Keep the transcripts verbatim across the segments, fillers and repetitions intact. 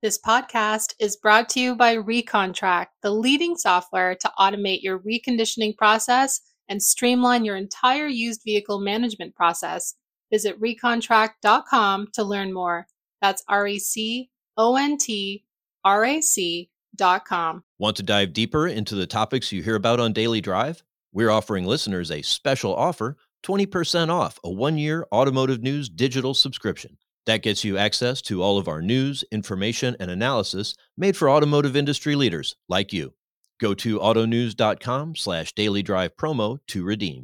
This podcast is brought to you by Recontract, the leading software to automate your reconditioning process and streamline your entire used vehicle management process. Visit recontract dot com to learn more. That's R E C O N T R A C dot com. Want to dive deeper into the topics you hear about on Daily Drive? We're offering listeners a special offer, twenty percent off a one-year Automotive News digital subscription. That gets you access to all of our news, information, and analysis made for automotive industry leaders like you. Go to autonews.com slash daily drive promo to redeem.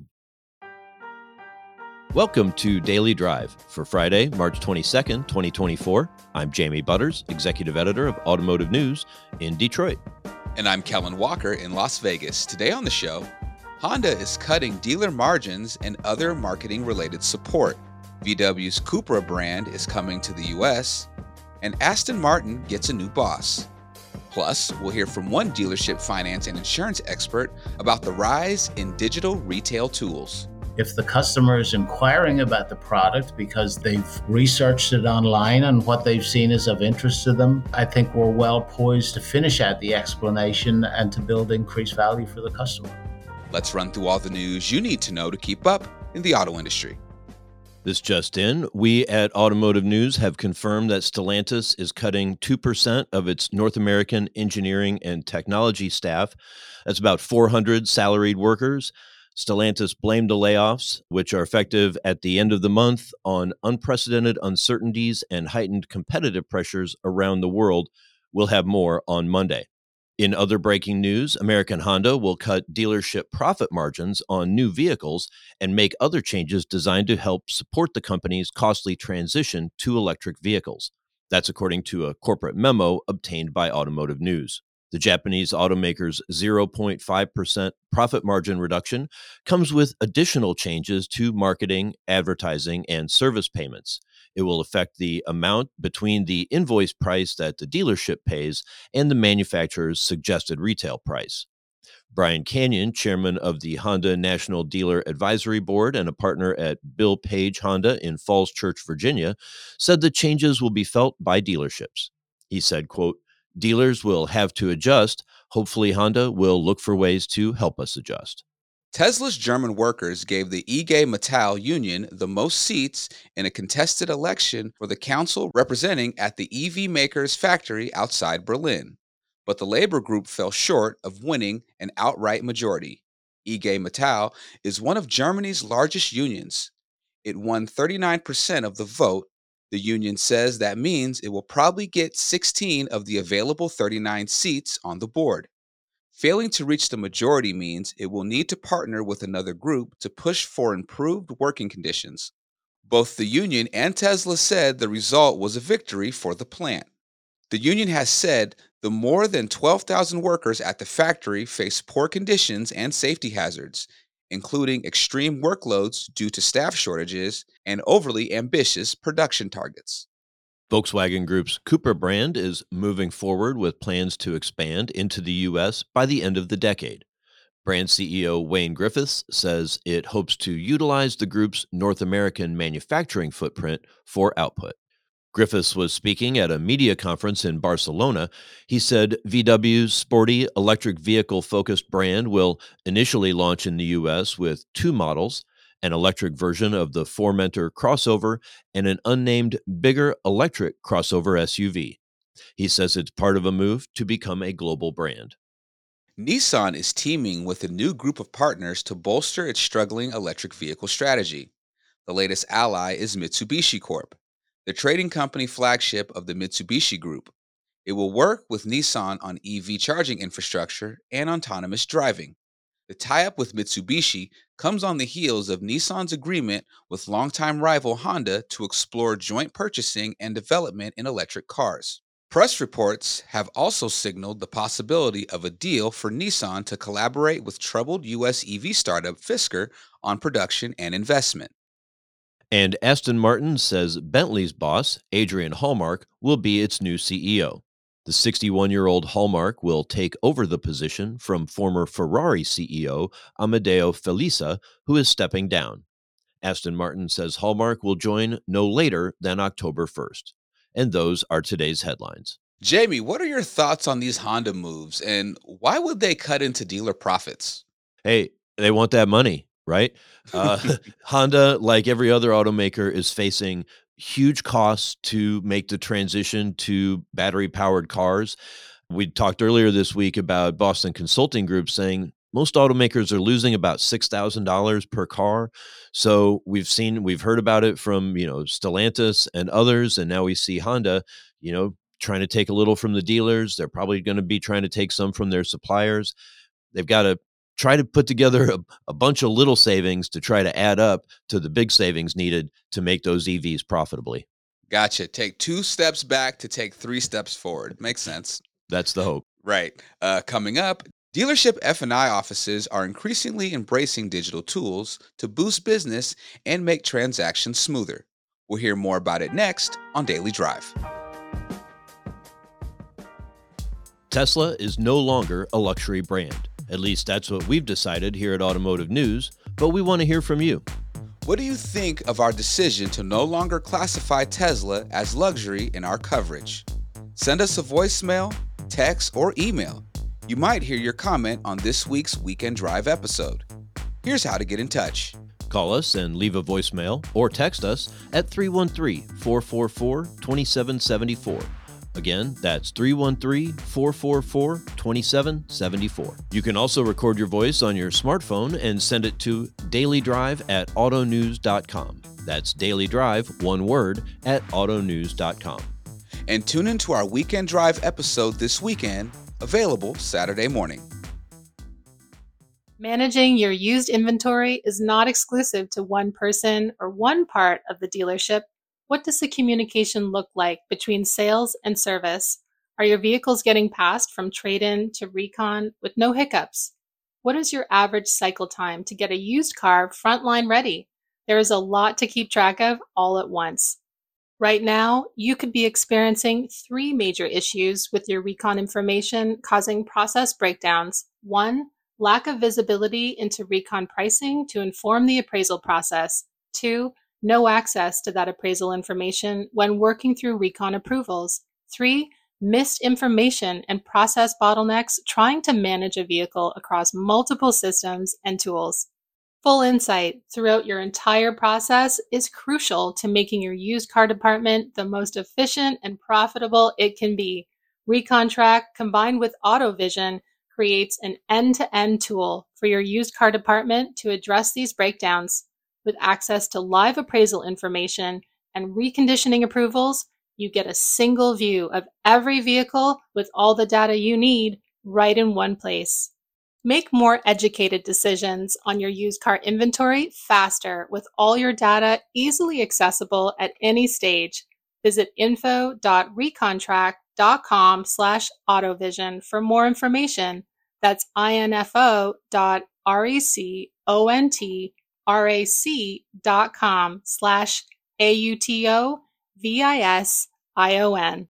Welcome to Daily Drive for Friday, March twenty-second, twenty twenty-four. I'm Jamie Butters, Executive Editor of Automotive News in Detroit. And I'm Kellen Walker in Las Vegas. Today on the show, Honda is cutting dealer margins and other marketing-related support. V W's Cupra brand is coming to the U S, and Aston Martin gets a new boss. Plus, we'll hear from one dealership finance and insurance expert about the rise in digital retail tools. If the customer is inquiring about the product because they've researched it online and what they've seen is of interest to them, I think we're well poised to finish out the explanation and to build increased value for the customer. Let's run through all the news you need to know to keep up in the auto industry. This just in, we at Automotive News have confirmed that Stellantis is cutting two percent of its North American engineering and technology staff. That's about four hundred salaried workers. Stellantis blamed the layoffs, which are effective at the end of the month, on unprecedented uncertainties and heightened competitive pressures around the world. We'll have more on Monday. In other breaking news, American Honda will cut dealership profit margins on new vehicles and make other changes designed to help support the company's costly transition to electric vehicles. That's according to a corporate memo obtained by Automotive News. The Japanese automaker's zero point five percent profit margin reduction comes with additional changes to marketing, advertising, and service payments. It will affect the amount between the invoice price that the dealership pays and the manufacturer's suggested retail price. Brian Canyon, chairman of the Honda National Dealer Advisory Board and a partner at Bill Page Honda in Falls Church, Virginia, said the changes will be felt by dealerships. He said, quote, "Dealers will have to adjust. Hopefully Honda will look for ways to help us adjust." Tesla's German workers gave the I G Metall union the most seats in a contested election for the council representing at the E V maker's factory outside Berlin. But the labor group fell short of winning an outright majority. I G Metall is one of Germany's largest unions. It won thirty-nine percent of the vote. The union says that means it will probably get sixteen of the available thirty-nine seats on the board. Failing to reach the majority means it will need to partner with another group to push for improved working conditions. Both the union and Tesla said the result was a victory for the plant. The union has said the more than twelve thousand workers at the factory face poor conditions and safety hazards, including extreme workloads due to staff shortages and overly ambitious production targets. Volkswagen Group's Cupra brand is moving forward with plans to expand into the U S by the end of the decade. Brand C E O Wayne Griffiths says it hopes to utilize the group's North American manufacturing footprint for output. Griffiths was speaking at a media conference in Barcelona. He said V W's sporty electric vehicle-focused brand will initially launch in the U S with two models, an electric version of the Formentor crossover and an unnamed bigger electric crossover S U V. He says it's part of a move to become a global brand. Nissan is teaming with a new group of partners to bolster its struggling electric vehicle strategy. The latest ally is Mitsubishi Corp, the trading company flagship of the Mitsubishi Group. It will work with Nissan on E V charging infrastructure and autonomous driving. The tie-up with Mitsubishi comes on the heels of Nissan's agreement with longtime rival Honda to explore joint purchasing and development in electric cars. Press reports have also signaled the possibility of a deal for Nissan to collaborate with troubled U S E V startup Fisker on production and investment. And Aston Martin says Bentley's boss, Adrian Hallmark, will be its new C E O. The sixty-one-year-old Hallmark will take over the position from former Ferrari C E O Amedeo Felisa, who is stepping down. Aston Martin says Hallmark will join no later than October first. And those are today's headlines. Jamie, what are your thoughts on these Honda moves and why would they cut into dealer profits? Hey, they want that money, right? Uh, Honda, like every other automaker, is facing huge costs to make the transition to battery-powered cars. We talked earlier this week about Boston Consulting Group saying most automakers are losing about six thousand dollars per car. So we've seen, we've heard about it from, you know, Stellantis and others, and now we see Honda, you know, trying to take a little from the dealers. They're probably going to be trying to take some from their suppliers. They've got to try to put together a, a bunch of little savings to try to add up to the big savings needed to make those E Vs profitably. Gotcha. Take two steps back to take three steps forward. Makes sense. That's the hope. Right. Uh, coming up, dealership F and I offices are increasingly embracing digital tools to boost business and make transactions smoother. We'll hear more about it next on Daily Drive. Tesla is no longer a luxury brand. At least that's what we've decided here at Automotive News, but we want to hear from you. What do you think of our decision to no longer classify Tesla as luxury in our coverage? Send us a voicemail, text, or email. You might hear your comment on this week's Weekend Drive episode. Here's how to get in touch. Call us and leave a voicemail or text us at three one three, four four four, two seven seven four. Again, that's three one three, four four four, two seven seven four. You can also record your voice on your smartphone and send it to dailydrive at autonews dot com. That's Daily Drive, one word, at autonews dot com. And tune into our Weekend Drive episode this weekend, available Saturday morning. Managing your used inventory is not exclusive to one person or one part of the dealership. What does the communication look like between sales and service? Are your vehicles getting passed from trade-in to recon with no hiccups? What is your average cycle time to get a used car frontline ready? There is a lot to keep track of all at once. Right now, you could be experiencing three major issues with your recon information causing process breakdowns. One, lack of visibility into recon pricing to inform the appraisal process. Two, no access to that appraisal information when working through recon approvals. Three, missed information and process bottlenecks trying to manage a vehicle across multiple systems and tools. Full insight throughout your entire process is crucial to making your used car department the most efficient and profitable it can be. ReconTrack combined with AutoVision creates an end-to-end tool for your used car department to address these breakdowns. With access to live appraisal information and reconditioning approvals, you get a single view of every vehicle with all the data you need right in one place. Make more educated decisions on your used car inventory faster with all your data easily accessible at any stage. Visit info dot recontrack dot com slash autovision for more information. That's info dot recontrac dot com slash A U T O V I S I O N.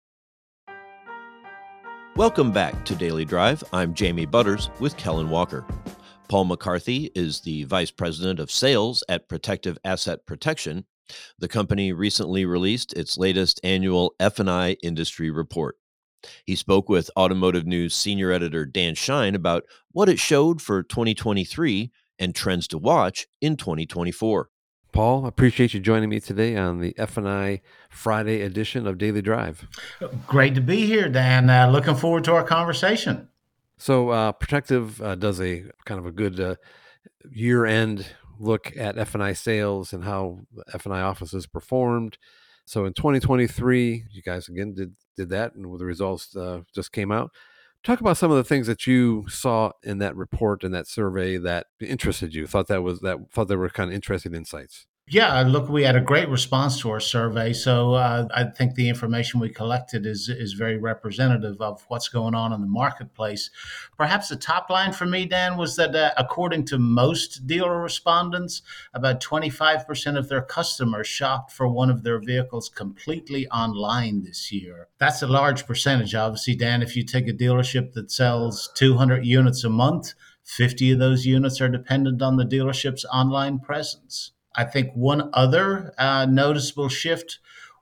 Welcome back to Daily Drive. I'm Jamie Butters with Kellen Walker. Paul McCarthy is the Vice President of Sales at Protective Asset Protection. The company recently released its latest annual F and I industry report. He spoke with Automotive News Senior Editor Dan Shine about what it showed for twenty twenty-three and trends to watch in twenty twenty-four. Paul, appreciate you joining me today on the F and I Friday edition of Daily Drive. Great to be here, Dan. Uh, looking forward to our conversation. So uh, Protective uh, does a kind of a good uh, year-end look at F and I sales and how F and I offices performed. So in twenty twenty-three, you guys again did did that, and the results uh, just came out. Talk about some of the things that you saw in that report and that survey that interested you. Thought that was that thought they were kind of interesting insights. Yeah, look, we had a great response to our survey. So uh, I think the information we collected is is very representative of what's going on in the marketplace. Perhaps the top line for me, Dan, was that uh, according to most dealer respondents, about twenty-five percent of their customers shopped for one of their vehicles completely online this year. That's a large percentage, obviously, Dan. If you take a dealership that sells two hundred units a month, fifty of those units are dependent on the dealership's online presence. I think one other uh, noticeable shift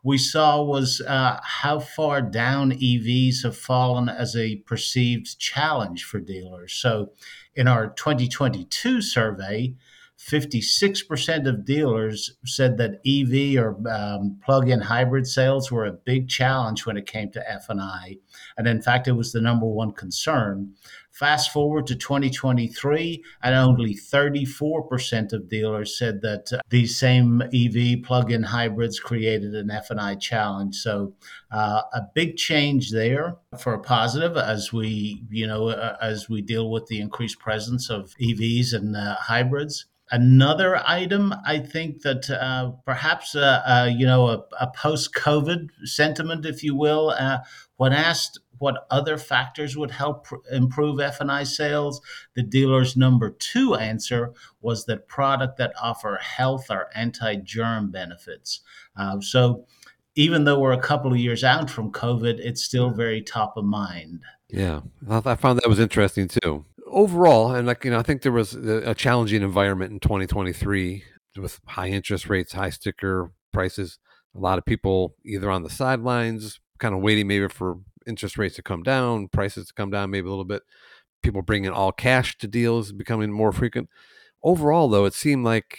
we saw was uh, how far down E Vs have fallen as a perceived challenge for dealers. So, in our twenty twenty-two survey, fifty-six percent of dealers said that E V or um, plug-in hybrid sales were a big challenge when it came to F and I. And in fact, it was the number one concern. Fast forward to twenty twenty-three, and only thirty-four percent of dealers said that uh, these same E V plug-in hybrids created an F and I challenge. So uh, a big change there for a positive as we, you know, uh, as we deal with the increased presence of E Vs and uh, hybrids. Another item, I think that uh, perhaps uh, uh, you know a, a post-COVID sentiment, if you will, uh, when asked what other factors would help pr- improve F and I sales, the dealer's number two answer was that product that offer health or anti-germ benefits. Uh, so even though we're a couple of years out from COVID, it's still very top of mind. Yeah, I I found that was interesting too. Overall, and like you know, I think there was a a challenging environment in twenty twenty-three with high interest rates, high sticker prices. A lot of people either on the sidelines, kind of waiting maybe for interest rates to come down, prices to come down maybe a little bit. People bringing all cash to deals becoming more frequent. Overall, though, it seemed like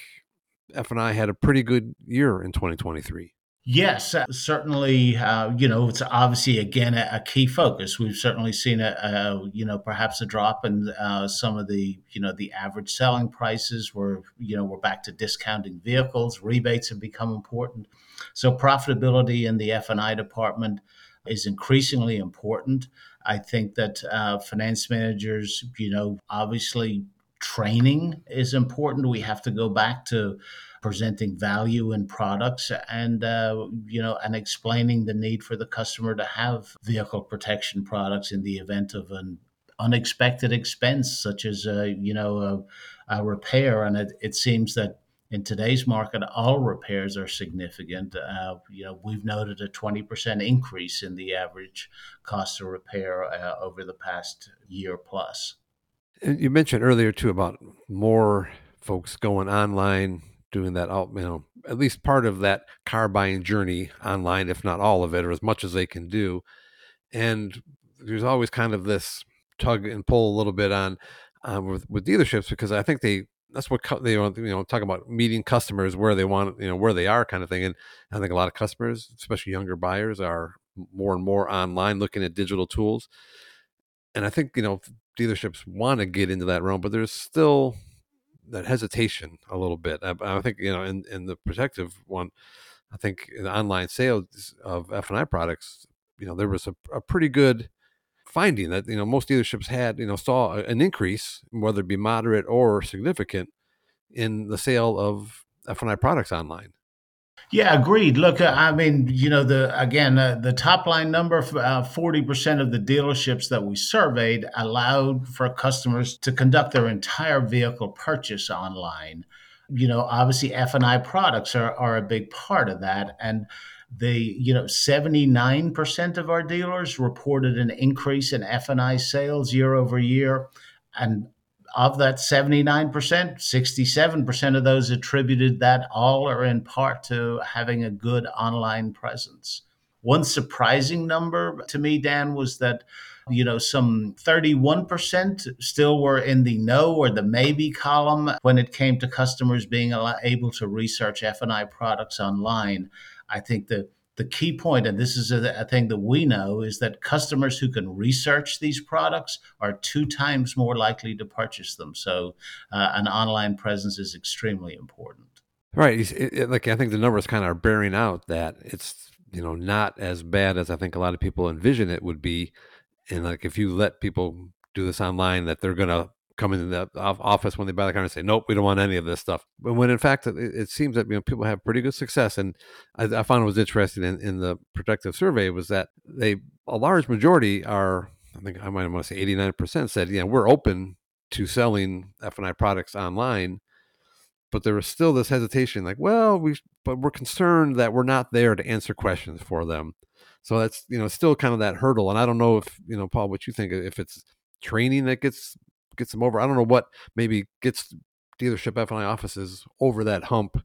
F and I had a pretty good year in twenty twenty-three. Yes, uh, certainly. Uh, you know, it's obviously again a, a key focus. We've certainly seen a, a you know perhaps a drop in uh, some of the you know the average selling prices. Where you know we're back to discounting vehicles. Rebates have become important. So profitability in the F and I department is increasingly important. I think that uh, finance managers, you know, obviously training is important. We have to go back to presenting value in products and uh, you know and explaining the need for the customer to have vehicle protection products in the event of an unexpected expense such as a you know a, a repair. And it, it seems that in today's market all repairs are significant. Uh, you know we've noted a twenty percent increase in the average cost of repair uh, over the past year plus. And you mentioned earlier too about more folks going online, doing that out, you know, at least part of that car buying journey online, if not all of it, or as much as they can do. And there's always kind of this tug and pull a little bit on uh, with with dealerships because I think they that's what cu- they want, you know, talk about meeting customers where they want, you know, where they are kind of thing. And I think a lot of customers, especially younger buyers, are more and more online looking at digital tools. And I think, you know, dealerships want to get into that realm, but there's still that hesitation a little bit. I, I think, you know, in, in the protective one, I think in the online sales of F and I products, you know, there was a, a pretty good finding that, you know, most dealerships had, you know, saw an increase, whether it be moderate or significant, in the sale of F and I products online. Yeah, agreed. Look, uh, I mean, you know, the again, uh, the top line number, uh, forty percent of the dealerships that we surveyed allowed for customers to conduct their entire vehicle purchase online. You know, obviously F and I products are, are a big part of that. And the, you know, seventy-nine percent of our dealers reported an increase in F and I sales year over year. And of that seventy-nine percent, sixty-seven percent of those attributed that all or in part to having a good online presence. One surprising number to me, Dan, was that you know some thirty-one percent still were in the no or the maybe column when it came to customers being able to research F and I products online. I think the the key point, and this is a, a thing that we know, is that customers who can research these products are two times more likely to purchase them. So, uh, an online presence is extremely important. Right. It, it, like I think the numbers kind of are bearing out that it's, you know, not as bad as I think a lot of people envision it would be. And like if you let people do this online, that they're going to come into the office when they buy the car and say, nope, we don't want any of this stuff. But when in fact, it, it seems that, you know, people have pretty good success. And I, I found it was interesting in, in the protective survey was that they, a large majority are, I think I might want to say eighty-nine percent said, yeah, we're open to selling F and I products online. But there was still this hesitation, like, well, we, but we're concerned that we're not there to answer questions for them. So that's, you know, still kind of that hurdle. And I don't know if, you know, Paul, what you think, if it's training that gets, gets them over. I don't know what maybe gets dealership F and I offices over that hump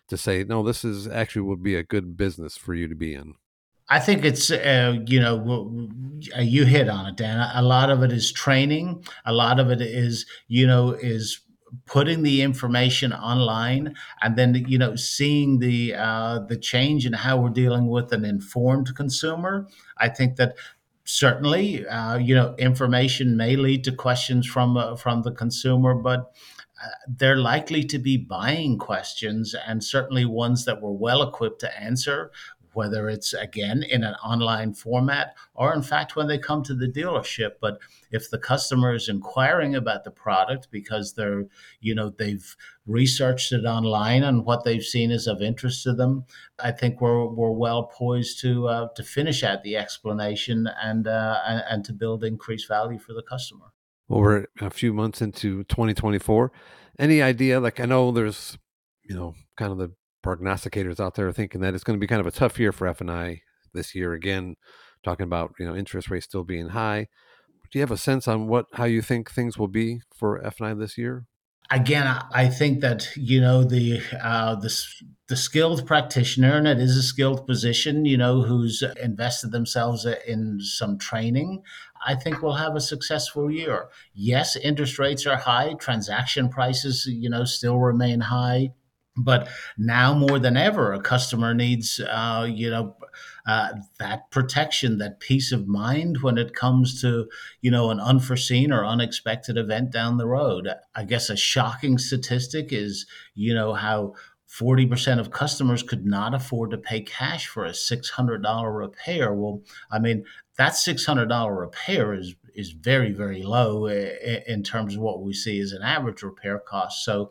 to say, no, this is actually would be a good business for you to be in? I think it's, uh, you know, w- w- you hit on it, Dan. A lot of it is training. A lot of it is, you know, is putting the information online, and then, you know, seeing the uh, the change in how we're dealing with an informed consumer. I think that certainly, uh, you know, information may lead to questions from uh, from the consumer, but uh, they're likely to be buying questions, and certainly ones that we're well equipped to answer, whether it's again in an online format or in fact when they come to the dealership. But if the customer is inquiring about the product because they're, you know, they've researched it online and what they've seen is of interest to them, I think we're we're well poised to uh, to finish out the explanation and uh, and, and to build increased value for the customer. Well, we're a few months into twenty twenty-four. Any idea? Like, I know there's, you know, kind of the prognosticators out there are thinking that it's going to be kind of a tough year for F and I this year. Again, talking about, you know, interest rates still being high. Do you have a sense on what how you think things will be for F and I this year? Again, I I think that, you know, the uh, the s- the skilled practitioner, and it is a skilled position, you know, who's invested themselves in some training, I think will have a successful year. Yes, interest rates are high, transaction prices, you know, still remain high. But now more than ever, a customer needs, uh, you know, uh, that protection, that peace of mind when it comes to, you know, an unforeseen or unexpected event down the road. I guess a shocking statistic is, you know, how forty percent of customers could not afford to pay cash for a six hundred dollars repair. Well, I mean, that six hundred dollars repair is is very, very low i- in terms of what we see as an average repair cost. So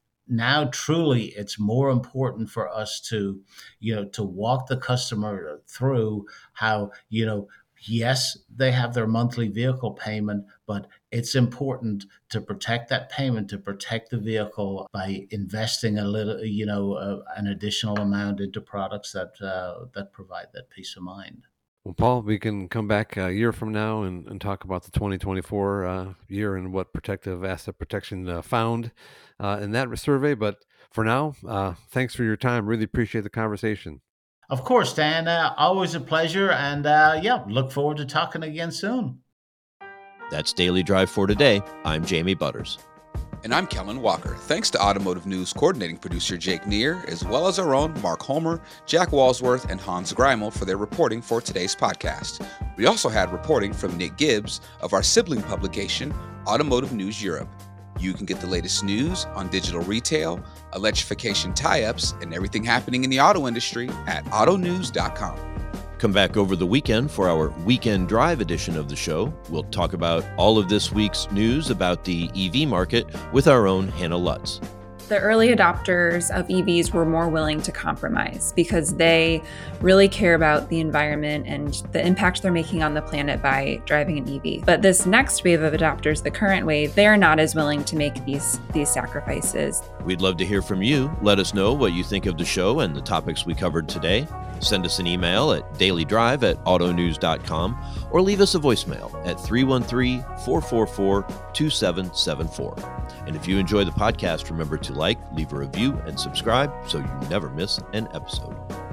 now truly it's more important for us to, you know, to walk the customer through how, you know, yes, they have their monthly vehicle payment, but it's important to protect that payment, to protect the vehicle by investing a little, you know, uh, an additional amount into products that uh, that provide that peace of mind. Well, Paul, we can come back a year from now and, and talk about the twenty twenty-four uh, year and what protective asset protection uh, found uh, in that survey. But for now, uh, thanks for your time. Really appreciate the conversation. Of course, Dan, uh, always a pleasure, and uh, yeah, look forward to talking again soon. That's Daily Drive for today. I'm Jamie Butters. And I'm Kellen Walker. Thanks to Automotive News coordinating producer Jake Neer, as well as our own Mark Homer, Jack Walsworth, and Hans Greimel for their reporting for today's podcast. We also had reporting from Nick Gibbs of our sibling publication, Automotive News Europe. You can get the latest news on digital retail, electrification tie-ups, and everything happening in the auto industry at auto news dot com. Come back over the weekend for our Weekend Drive edition of the show. We'll talk about all of this week's news about the E V market with our own Hannah Lutz. The early adopters of E Vs were more willing to compromise because they really care about the environment and the impact they're making on the planet by driving an E V. But this next wave of adopters, the current wave, they're not as willing to make these, these sacrifices. We'd love to hear from you. Let us know what you think of the show and the topics we covered today. Send us an email at dailydrive at auto news dot com or leave us a voicemail at three one three, four four four, two seven seven four. And if you enjoy the podcast, remember to like, leave a review, and subscribe so you never miss an episode.